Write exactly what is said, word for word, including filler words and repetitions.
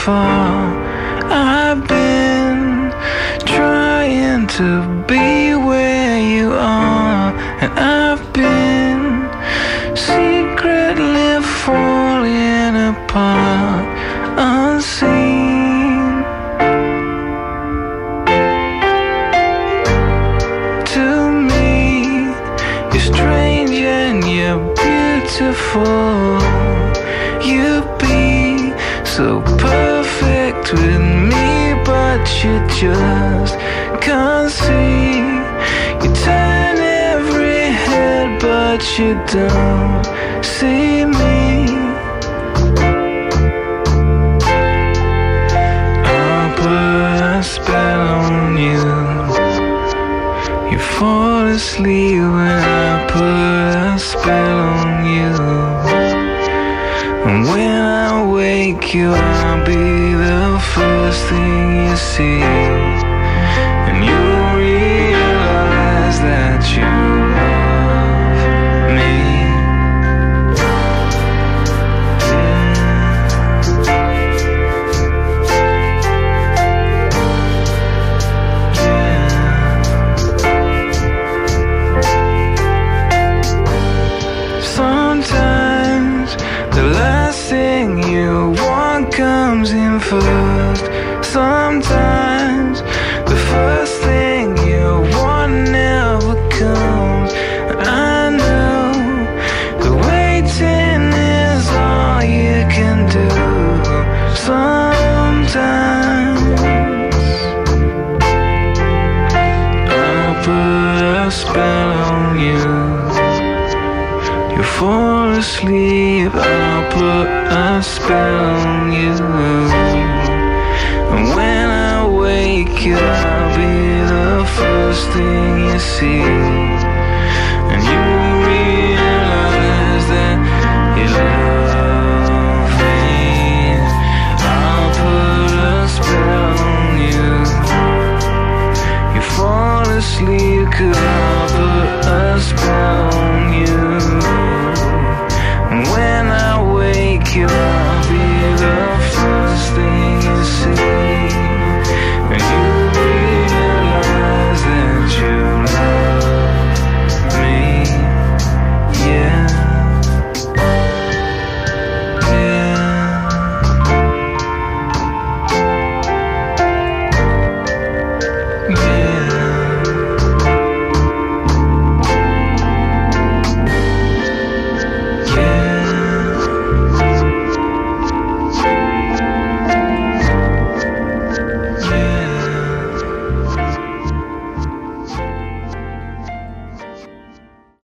far. I've been trying to be where you are, and I've been secretly falling apart, unseen. To me, you're strange and you're beautiful. You be so perfect with me, but you just can't see. You turn every head, but you don't see me. I'll put a spell on you. You fall asleep when I put a spell on you. And when I wake you, I'll be the first thing you see. And you'll realize that you love me. Sometimes the last thing you want comes in first. Sometimes the first thing you want never comes. I know the waiting is all you can do. Sometimes I'll put a spell on you. You fall asleep, I'll put a spell on you. And when I wake you, I'll be the first thing you see.